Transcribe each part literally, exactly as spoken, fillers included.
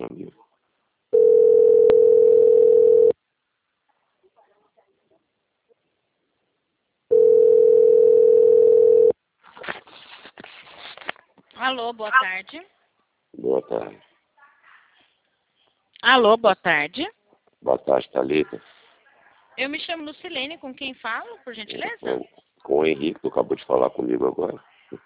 amigo. Alô, boa tarde. Boa tarde. Alô, boa tarde. Boa tarde, Thalita. Eu me chamo Lucilene, com quem falo, por gentileza? Com, com o Henrique, tu acabou de falar comigo agora.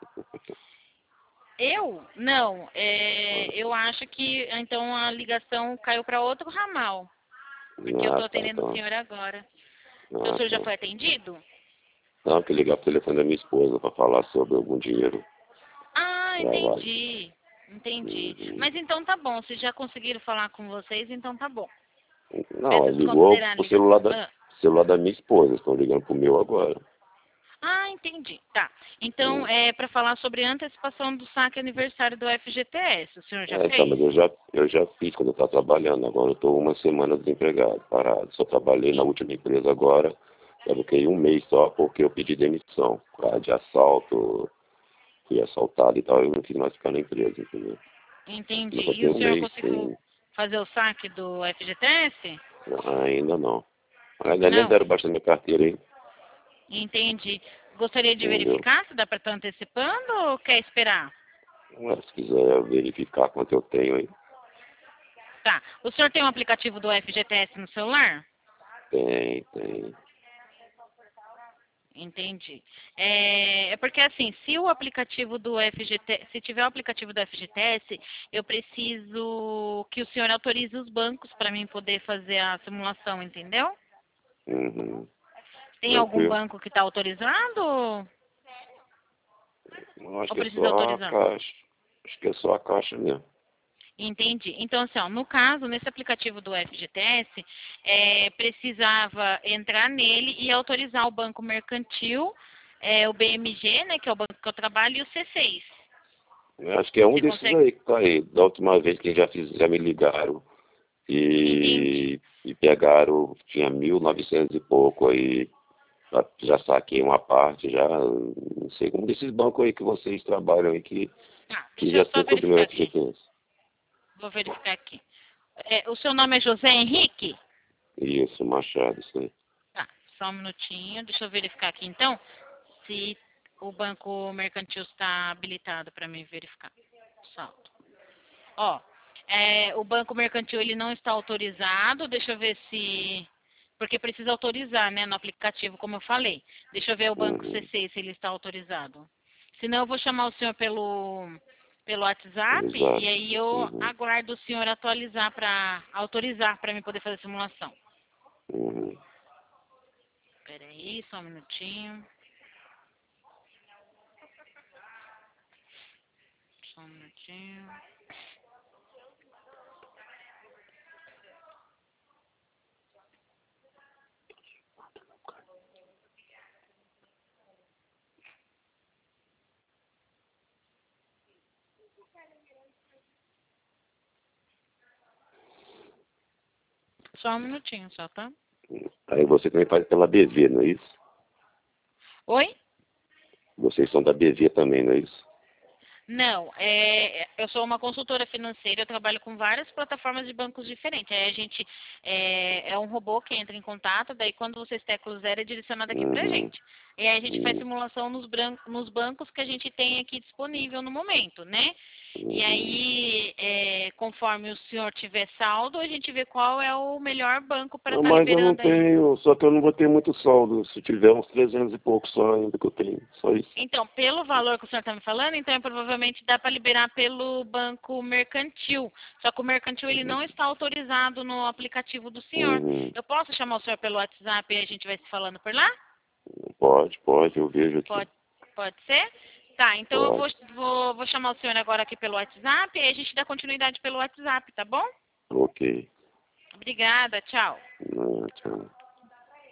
Eu? Não, é, eu acho que então a ligação caiu para outro ramal, porque eu Ah, estou tá, atendendo o então. senhor agora. Então, o Ah, senhor já tá. foi atendido? Não, que ligar pro telefone da minha esposa para falar sobre algum dinheiro. Ah, Trabalho. entendi, entendi. Uhum. Mas então tá bom, se já conseguiram falar com vocês, então tá bom. Não, Peço ela ligou desconsiderar a pro ligação. celular da, Ah. celular da minha esposa. Estão ligando pro meu agora. Ah, entendi. Tá. Então, Hum. é para falar sobre a antecipação do saque aniversário do F G T S. O senhor já É, então, fez? mas eu já, eu já fiz quando eu estava trabalhando. Agora eu estou uma semana desempregado, parado. Só trabalhei na última empresa agora. Eu fiquei um mês só porque eu pedi demissão. Por causa de assalto, fui assaltado e tal. Eu não quis mais ficar na empresa, entendeu? Entendi. Mas só E o tem um senhor mês, conseguiu tem... fazer o saque do F G T S? ainda não. Ainda nem Não. deram baixa na minha carteira, hein? Entendi. Gostaria de Entendeu? verificar se dá para estar antecipando ou quer esperar? Mas se quiser verificar quanto eu tenho aí, Tá. O senhor tem um aplicativo do F G T S no celular? tem, tem. Entendi. É, é porque assim, se o aplicativo do F G T, se tiver o aplicativo do F G T S, eu preciso que o senhor autorize os bancos para mim poder fazer a simulação, entendeu? Uhum. Tem algum Tranquilo. banco que está autorizado ou Eu acho ou que é precisa só a autorizar? caixa. Acho que é só a caixa mesmo. Entendi. Então, assim, ó, no caso, nesse aplicativo do F G T S, é, precisava entrar nele e autorizar o Banco Mercantil, é, o B M G, né, que é o banco que eu trabalho, e o C seis. Eu acho que é um Você desses consegue? aí que tá aí. Da última vez que já, fiz, já me ligaram Entendi. e, e pegaram, tinha mil e novecentos e pouco aí. Já, já saquei uma parte, já não sei, um desses bancos aí que vocês trabalham aí que, Ah, que deixa eu já só tem sobre o verificar aqui. F G T S. Vou verificar aqui. É, o seu nome é José Henrique? Isso, Machado, isso aí. Tá, só um minutinho. Deixa eu verificar aqui, então, se o Banco Mercantil está habilitado para me verificar. Só. Ó, é, o Banco Mercantil ele não está autorizado. Deixa eu ver se... Porque precisa autorizar, né, no aplicativo, como eu falei. Deixa eu ver o Banco Uhum. C C se ele está autorizado. Senão eu vou chamar o senhor pelo, pelo WhatsApp e Exato. aí eu Uhum. aguardo o senhor atualizar para autorizar para mim poder fazer a simulação. Uhum. Espera aí, só um minutinho. Só um minutinho. Só um minutinho, só, tá? Aí você também faz pela B V, não é isso? Oi? Vocês são da B V também, não é isso? Não, é, eu sou uma consultora financeira, eu trabalho com várias plataformas de bancos diferentes. Aí a gente é, é um robô que entra em contato, daí quando vocês teclam zero é direcionado aqui pra Uhum. gente. E aí a gente faz Uhum. simulação nos, bran- nos bancos que a gente tem aqui disponível no momento, né? E Uhum. aí, é, conforme o senhor tiver saldo, a gente vê qual é o melhor banco para Não, estar mas eu não liberando aí. tenho, só que eu não vou ter muito saldo. Se tiver uns trezentos e pouco só ainda que eu tenho, só isso. Então, pelo valor que o senhor está me falando, então provavelmente dá para liberar pelo banco mercantil. Só que o mercantil ele não está autorizado no aplicativo do senhor. Uhum. Eu posso chamar o senhor pelo WhatsApp e a gente vai se falando por lá? Pode, pode, eu vejo aqui. Pode, pode ser? Tá, então eu vou, Pode. vou, vou chamar o senhor agora aqui pelo WhatsApp e a gente dá continuidade pelo WhatsApp, tá bom? Ok. Obrigada, tchau.